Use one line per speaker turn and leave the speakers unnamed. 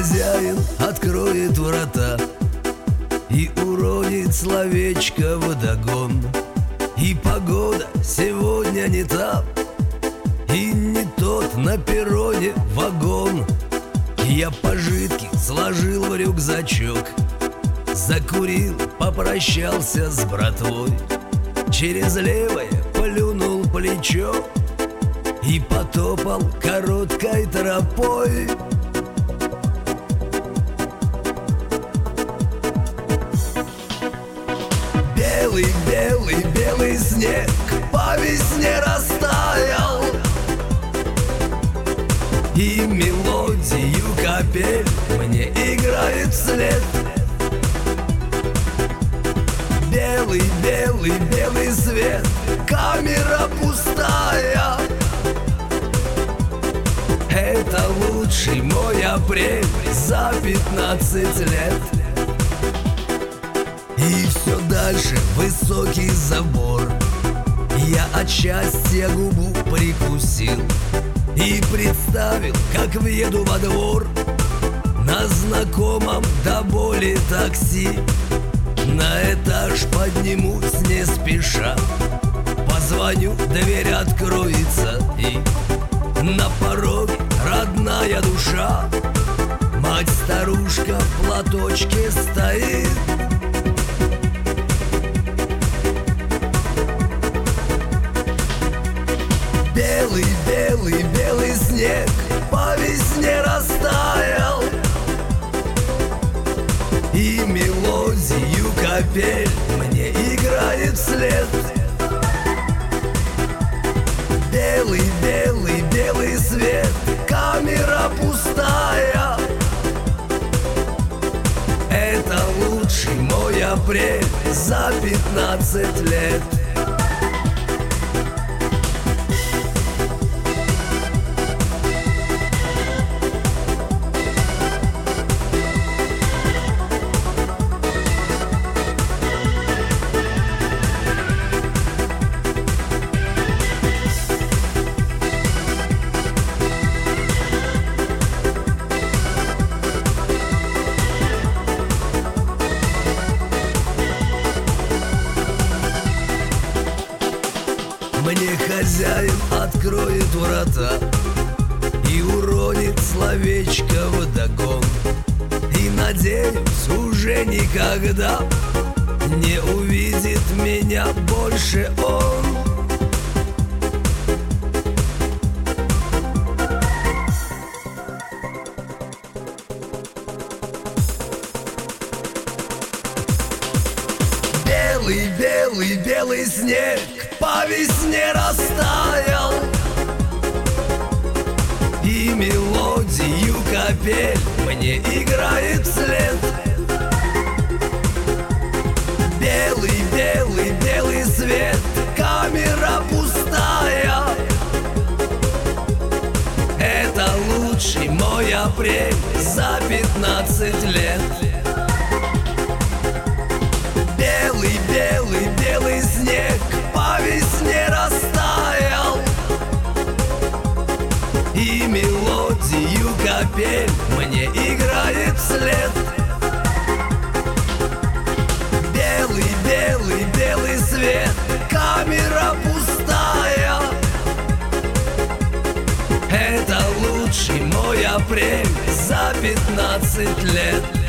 хозяин откроет врата и уронит словечко вдогон. И погода сегодня не та, и не тот на перроне вагон. Я пожитки сложил в рюкзачок, закурил, попрощался с братвой, через левое плюнул плечо и потопал короткой тропой. Белый, белый, белый снег по весне растаял, и мелодию капель мне играет вслед. Белый, белый, белый свет, камера пустая. Это лучший мой апрель за 15 лет. И все дальше высокий забор. Я от счастья губу прикусил и представил, как въеду во двор на знакомом до боли такси. На этаж поднимусь не спеша, позвоню, дверь откроется, и на пороге родная душа. Мать-старушка в платочке стоит. Белый, белый, белый снег по весне растаял, и мелодию капель мне играет вслед. Белый, белый, белый свет, камера пустая. Это лучший мой апрель за 15 лет. Мне хозяин откроет врата и уронит словечко вдогон. И надеюсь, уже никогда не увидит меня больше он. Белый, белый, белый снег по весне растаял, и мелодию капель мне играет вслед. Белый, белый, белый свет, камера пустая. Это лучший мой апрель за 15 лет. Белый, белый, белый снег по весне растаял, и мелодию капель мне играет вслед. Белый, белый, белый свет, камера пустая. Это лучший мой апрель за 15 лет.